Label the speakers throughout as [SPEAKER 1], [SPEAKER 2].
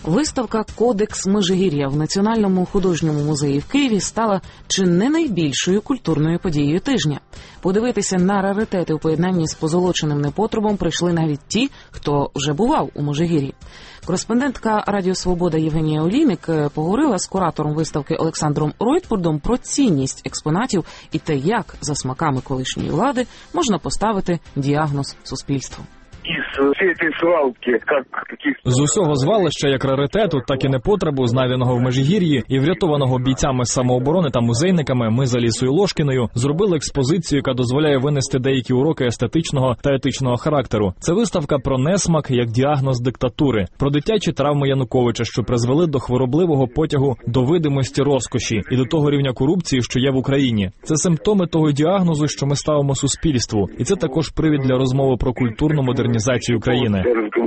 [SPEAKER 1] Виставка «Кодекс Межигір'я» в Національному художньому музеї в Києві стала чи не найбільшою культурною подією тижня. Подивитися на раритети у поєднанні з позолоченим непотребом прийшли навіть ті, хто вже бував у Межигір'ї. Кореспондентка Радіо Свобода Євгенія Олійник поговорила з куратором виставки Олександром Ройтпурдом про цінність експонатів і те, як за смаками колишньої влади можна поставити діагноз суспільству.
[SPEAKER 2] З усього звалища, як раритету, так і непотребу, знайденого в Межигір'ї і врятованого бійцями з самооборони та музейниками, ми з Алісою Лошкіною зробили експозицію, яка дозволяє винести деякі уроки естетичного та етичного характеру. Це виставка про несмак як діагноз диктатури, про дитячі травми Януковича, що призвели до хворобливого потягу до видимості розкоші і до того рівня корупції, що є в Україні. Це симптоми того діагнозу, що ми ставимо суспільству. І це також привід для розмови про культурну модернізацію України.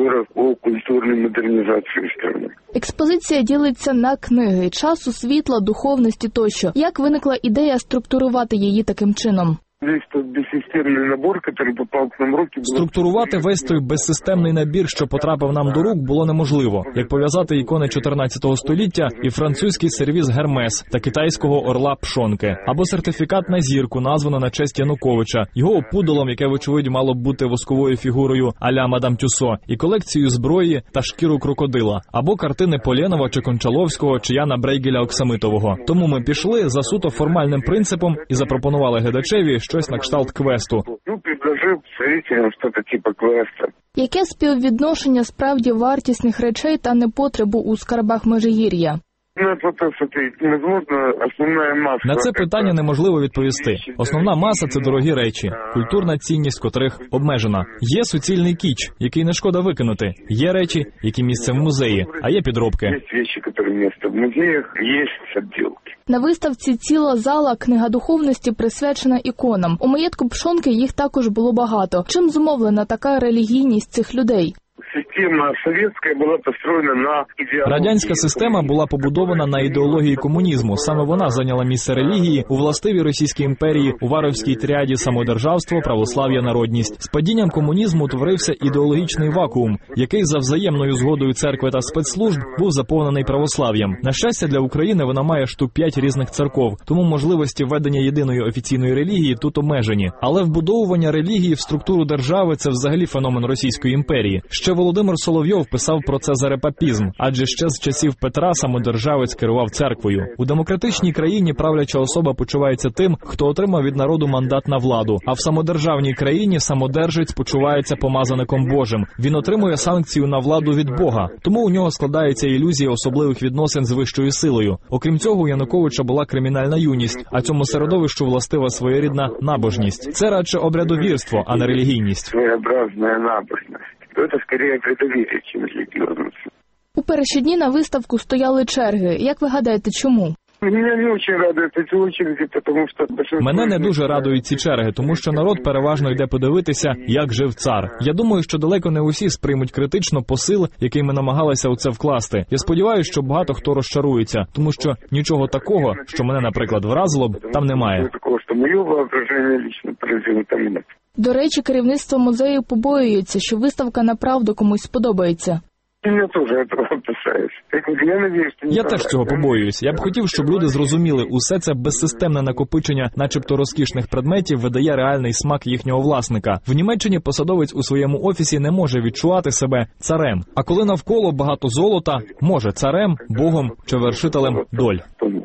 [SPEAKER 3] Експозиція ділиться на книги часу, світла, духовності тощо. Як виникла ідея структурувати її таким чином?
[SPEAKER 2] Структурувати весь той безсистемний набір, що потрапив нам до рук, було неможливо. Як пов'язати ікони 14 століття і французький сервіз Гермес та китайського орла Пшонки. Або сертифікат на зірку, названо на честь Януковича, його опудолом, яке, вочевидь, мало б бути восковою фігурою а-ля Мадам Тюссо, і колекцію зброї та шкіру крокодила. Або картини Полєнова чи Кончаловського, чи Яна Брейгеля Оксамитового. Тому ми пішли за суто формальним принципом і запропонували глядачеві щось на кшталт квесту.
[SPEAKER 3] Яке співвідношення справді вартісних речей та непотребу у скарбах Межигір'я?
[SPEAKER 2] На це питання неможливо відповісти. Основна маса – це дорогі речі, культурна цінність котрих обмежена. Є суцільний кіч, який не шкода викинути. Є речі, які місце в музеї, а є підробки.
[SPEAKER 3] На виставці ціла зала «Книга духовності» присвячена іконам. У маєтку Пшонки їх також було багато. Чим зумовлена така релігійність цих людей?
[SPEAKER 2] Радянська система була побудована на ідеології комунізму. Саме вона зайняла місце релігії у властивій Російській імперії, у Варовській тріаді самодержавство, православ'я, народність. З падінням комунізму утворився ідеологічний вакуум, який за взаємною згодою церкви та спецслужб був заповнений православ'ям. На щастя, для України вона має штук 5 різних церков, тому можливості введення єдиної офіційної релігії тут обмежені. Але вбудовування релігії в структуру держави – це взагалі феномен Російської імперії. Ще Володимир Соловйов писав про це зарепапізм, адже ще з часів Петра самодержавець керував церквою. У демократичній країні правляча особа почувається тим, хто отримав від народу мандат на владу, а в самодержавній країні самодержець почувається помазаником Божим. Він отримує санкцію на владу від Бога, тому у нього складається ілюзія особливих відносин з вищою силою. Окрім цього, у Януковича була кримінальна юність, а цьому середовищу властива своєрідна набожність. Це радше обрядовірство, а не релігійність.
[SPEAKER 4] Своєобразна набожність. Це, скоріше, придовір'я, ніж релігійність.
[SPEAKER 3] У перші дні на виставку стояли черги. Як ви гадаєте, чому?
[SPEAKER 2] Мене не дуже радують ці черги, тому що народ переважно йде подивитися, як жив цар. Я думаю, що далеко не усі сприймуть критично посил, який ми намагалися у це вкласти. Я сподіваюся, що багато хто розчарується, тому що нічого такого, що мене, наприклад, вразило б, там немає.
[SPEAKER 3] До речі, керівництво музею побоюється, що виставка направду комусь сподобається.
[SPEAKER 2] Я теж цього побоююсь. Я б хотів, щоб люди зрозуміли, усе це безсистемне накопичення начебто розкішних предметів видає реальний смак їхнього власника. В Німеччині посадовець у своєму офісі не може відчувати себе царем. А коли навколо багато золота, може царем, богом чи вершителем доль.